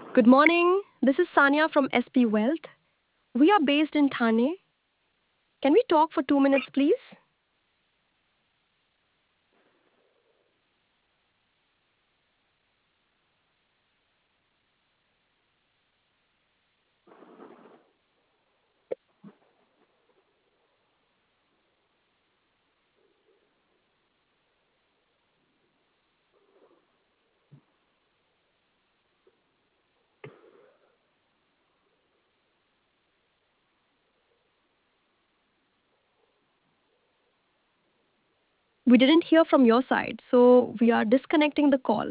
Good morning. This is Sanya from SP Wealth. We are based in Thane. Can we talk for 2 minutes, please? We didn't hear from your side, so we are disconnecting the call.